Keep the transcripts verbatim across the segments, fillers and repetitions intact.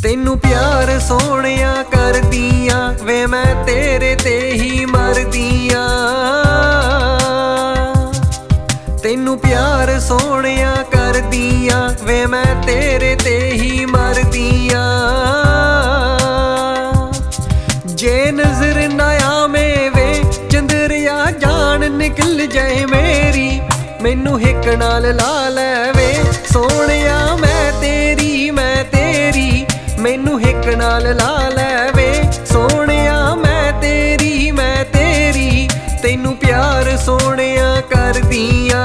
ਤੈਨੂੰ ਪਿਆਰ ਸੋਹਣਿਆ ਕਰਦੀਆਂ ਵੇ ਮੈਂ ਤੇਰੇ ਤੇ ਹੀ ਮਰਦੀਆਂ। ਤੈਨੂੰ ਪਿਆਰ ਸੋਹਣਿਆ ਕਰਦੀਆਂ ਵੇ ਮੈਂ ਤੇਰੇ ਤੇ ਹੀ ਮਰਦੀਆਂ। ਜੇ ਨਜ਼ਰ ਨਾ ਆਵੇਂ ਵੇ ਚੰਦਰਿਆ ਜਾਨ ਨਿਕਲ ਜਾਏ ਮੇਰੀ, ਮੈਨੂੰ ਹਿੱਕ ਨਾਲ ਲਾ ਲੈਵੇ ਸੋਹਣਿਆ ਮੈਂ ਤੇਰੀ ਮੈਂ ਤੇਰੀ। ਮੈਨੂੰ ਹਿੱਕ ਨਾਲ ਲਾ ਲੈਵੇ ਸੋਹਣਿਆ ਮੈਂ ਤੇਰੀ ਮੈਂ ਤੇਰੀ। ਤੈਨੂੰ ਪਿਆਰ ਸੋਹਣਿਆ ਕਰਦੀਆਂ।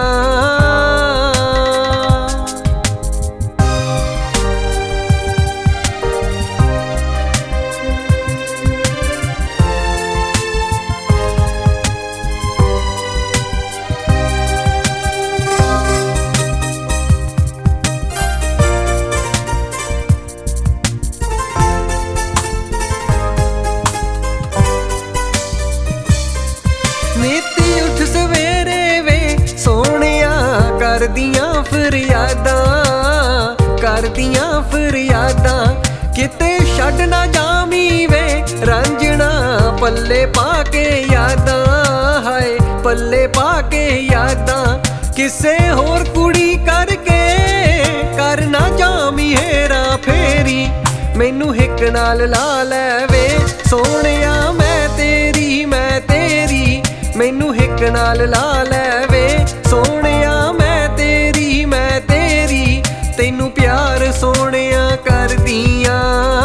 ਨੀਤੀ ਉੱਠ ਸਵੇਰੇ ਵੇ ਸੋਹਣਿਆ ਕਰਦੀਆਂ ਫਰਿਆਦਾਂ ਕਰਦੀਆਂ ਫਰਿਆਦਾਂ। ਕਿਤੇ ਛੱਡ ਨਾ ਜਾਵੀਂ ਵੇ ਰਾਂਝਣਾ ਪੱਲੇ ਪਾ ਕੇ ਯਾਦਾਂ, ਹਾਏ ਪੱਲੇ ਪਾ ਕੇ ਯਾਦਾਂ। ਕਿਸੇ ਹੋਰ ਕੁੜੀ ਕਰਕੇ ਕਰ ਨਾ ਜਾਵੀਂ ਹੇਰਾ ਫੇਰੀ, ਮੈਨੂੰ ਹਿੱਕ ਨਾਲ ਲਾ ਲੈਵੇ ਸੋਹਣਿਆ ਮੈਂ ਤੇਰੀ ਮੈਂ ਤੇਰੀ। ਮੈਨੂੰ ਹਿੱਕ ਨਾਲ ਲਾ ਲੈਵੇ ਸੋਹਣਿਆ ਮੈਂ ਤੇਰੀ ਮੈਂ ਤੇਰੀ। ਤੈਨੂੰ ਪਿਆਰ ਸੋਹਣਿਆ ਕਰਦੀਆਂ।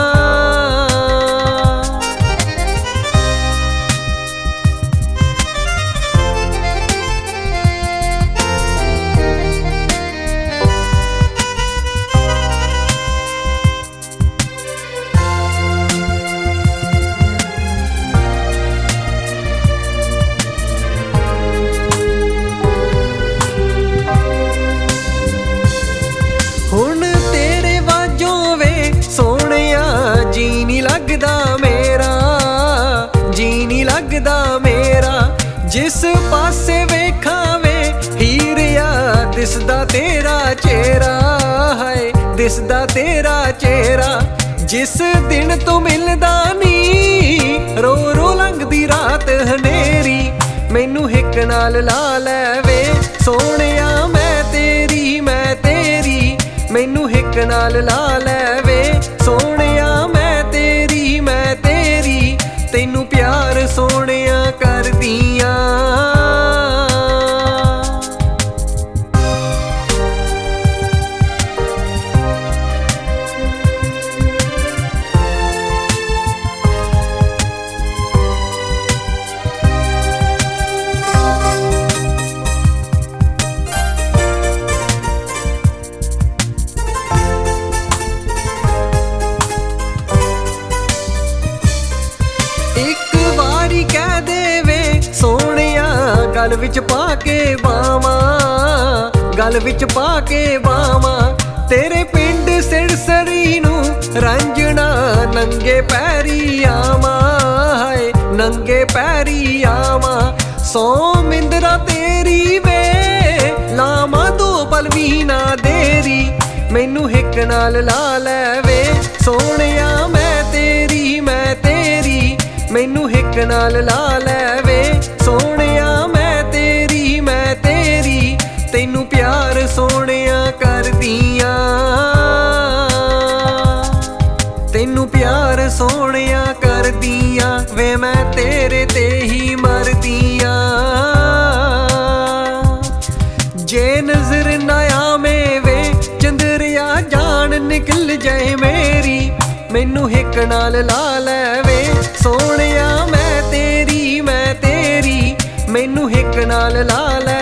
ਹੁਣ ਤੇਰੇ ਵਾਜੋਂ ਵੇ ਸੋਹਣਿਆ ਜੀ ਨੀ ਲੱਗਦਾ ਮੇਰਾ, ਜੀ ਨੀ ਲੱਗਦਾ ਮੇਰਾ। ਜਿਸ ਪਾਸੇ ਵੇਖਾਂ ਵੇ ਹੀਰਿਆ ਦਿਸਦਾ ਤੇਰਾ ਚਿਹਰਾ, ਹਾਏ ਦਿਸਦਾ ਤੇਰਾ ਚਿਹਰਾ। ਜਿਸ ਦਿਨ ਤੋਂ ਮਿਲਦਾ ਨੀ ਰੋ ਰੋ ਲੰਘਦੀ ਰਾਤ ਹਨੇਰੀ, ਮੈਨੂੰ ਹਿੱਕ ਨਾਲ ਲਾ ਲੈਵੇ ਸੋਹਣਿਆ ਮੈਂ ਤੇਰੀ ਮੈਂ ਤੇਰੀ। ਮੈਨੂੰ ਹਿੱਕ ਨਾਲ ਲਾ ਲੈਵੇ ਸੋਹਣਿਆ ਮੈਂ ਤੇਰੀ ਮੈਂ ਤੇਰੀ। ਤੈਨੂੰ ਪਿਆਰ ਸੋਹਣਿਆ ਕਰਦੀਆਂ। ਇੱਕ ਵਾਰੀ ਕਹਿ ਦੇਵੇ ਸੋਹਣਿਆ ਗਲ ਵਿੱਚ ਪਾ ਕੇ ਬਾਵਾਂ, ਗਲ ਵਿੱਚ ਪਾ ਕੇ ਬਾਵਾਂ। ਤੇਰੇ ਪਿੰਡ ਸਿਰਸਰੀ ਨੂੰ ਰਾਂਝਣਾ ਨੰਗੇ ਪੈਰੀ ਆਵਾਂ, ਹਾਏ ਨੰਗੇ ਪੈਰੀ ਆਵਾਂ। ਸੌ ਮਿੰਦਰਾ ਤੇਰੀ ਵੇ ਲਾਵਾਂ ਦੋ ਪਲ ਵੀ ਨਾ ਦੇਰੀ, ਮੈਨੂੰ ਹਿੱਕ ਨਾਲ ਲਾ ਲੈਵੇ ਸੋਹਣਿਆ ਮੈਂ ਤੇਰੀ ਮੈਂ ਤੇਰੀ। ਮੈਨੂੰ ਹਿੱਕ ਨਾਲ ਲਾ ਲੈਵੇ ਸੋਹਣਿਆ ਮੈਂ ਤੇਰੀ ਮੈਂ ਤੇਰੀ। ਤੈਨੂੰ ਪਿਆਰ ਸੋਹਣਿਆ ਕਰਦੀਆਂ। ਤੈਨੂੰ ਪਿਆਰ ਸੋਹਣਿਆ ਕਰਦੀਆਂ ਵੇ ਮੈਂ ਤੇਰੇ ਤੇ ਹੀ ਮਰਦੀਆਂ। ਜੇ ਨਜ਼ਰ ਨਾ ਆਵੇਂ ਵੇ ਚੰਦਰਿਆ ਜਾਨ ਨਿਕਲ ਜਾਏ ਮੇਰੀ, ਮੈਨੂੰ ਹਿੱਕ ਨਾਲ ਲਾ ਲੈਵੇ ਸੋਹਣਿਆ ਮੈਂ ਤੇਰੀ ਮੈਂ ਤੇਰੀ। ਮੈਨੂੰ ਹਿੱਕ ਨਾਲ ਲਾ ਲੈ